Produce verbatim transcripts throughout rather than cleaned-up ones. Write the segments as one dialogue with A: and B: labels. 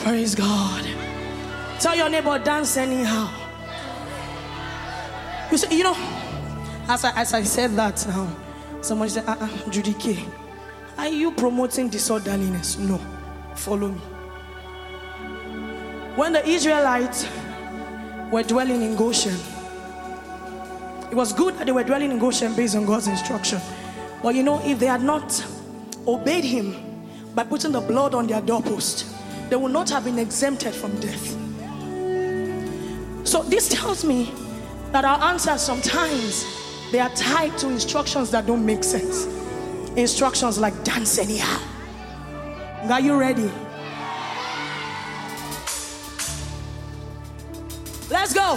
A: Praise God. Tell your neighbor, dance anyhow. You see, you know, as I, as I said that now, somebody said, uh-uh, Judy K, are you promoting disorderliness? No. Follow me. When the Israelites were dwelling in Goshen, it was good that they were dwelling in Goshen based on God's instruction. But you know, if they had not obeyed him by putting the blood on their doorpost, they would not have been exempted from death. So this tells me that our answers sometimes, they are tied to instructions that don't make sense. Instructions like dance anyhow. Are you ready? Let's go.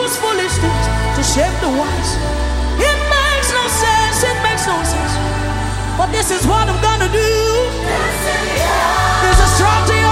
A: use foolish things to shame the wise. It makes no sense, it makes no sense. But this is what I'm gonna do. There's a strong